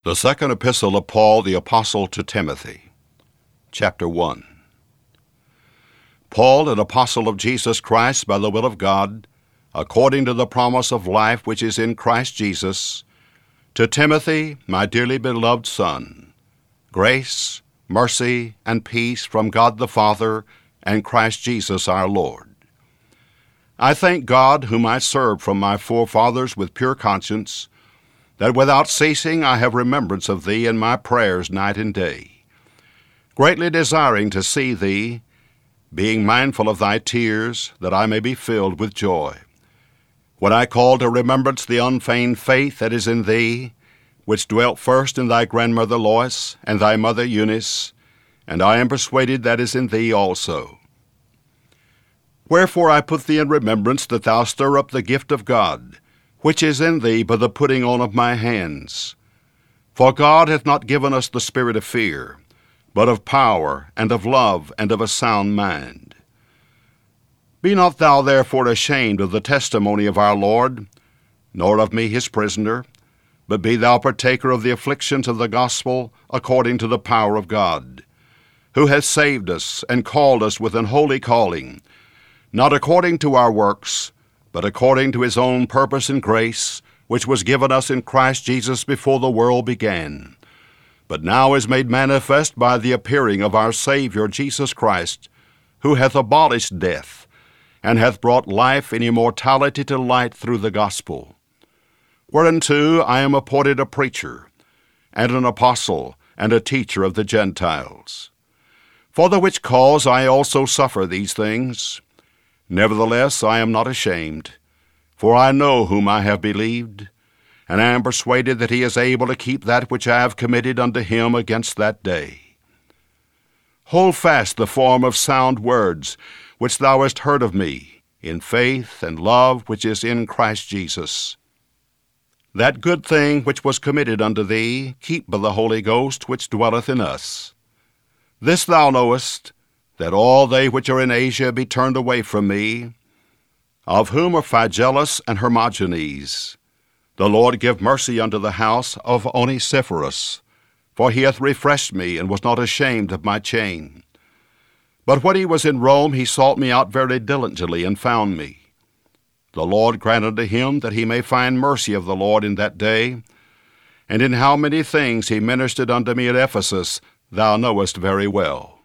The second epistle of Paul the Apostle to Timothy. Chapter 1. Paul, an apostle of Jesus Christ by the will of God, according to the promise of life which is in Christ Jesus, to Timothy, my dearly beloved son, grace, mercy, and peace from God the Father and Christ Jesus our Lord. I thank God, whom I served from my forefathers with pure conscience, that without ceasing I have remembrance of thee in my prayers night and day, greatly desiring to see thee, being mindful of thy tears, that I may be filled with joy. When I call to remembrance the unfeigned faith that is in thee, which dwelt first in thy grandmother Lois and thy mother Eunice, and I am persuaded that is in thee also. Wherefore I put thee in remembrance that thou stir up the gift of God, which is in thee by the putting on of my hands. For God hath not given us the spirit of fear, but of power, and of love, and of a sound mind. Be not thou therefore ashamed of the testimony of our Lord, nor of me his prisoner, but be thou partaker of the afflictions of the gospel according to the power of God, who hath saved us, and called us with an holy calling, not according to our works, but according to his own purpose and grace, which was given us in Christ Jesus before the world began, but now is made manifest by the appearing of our Savior Jesus Christ, who hath abolished death, and hath brought life and immortality to light through the gospel. Whereunto I am appointed a preacher, and an apostle, and a teacher of the Gentiles. For the which cause I also suffer these things. Nevertheless I am not ashamed, for I know whom I have believed, and I am persuaded that he is able to keep that which I have committed unto him against that day. Hold fast the form of sound words which thou hast heard of me, in faith and love which is in Christ Jesus. That good thing which was committed unto thee, keep by the Holy Ghost which dwelleth in us. This thou knowest, that all they which are in Asia be turned away from me, of whom are Phygellus and Hermogenes. The Lord give mercy unto the house of Onesiphorus, for he hath refreshed me, and was not ashamed of my chain. But when he was in Rome, he sought me out very diligently, and found me. The Lord grant unto him that he may find mercy of the Lord in that day, and in how many things he ministered unto me at Ephesus, thou knowest very well.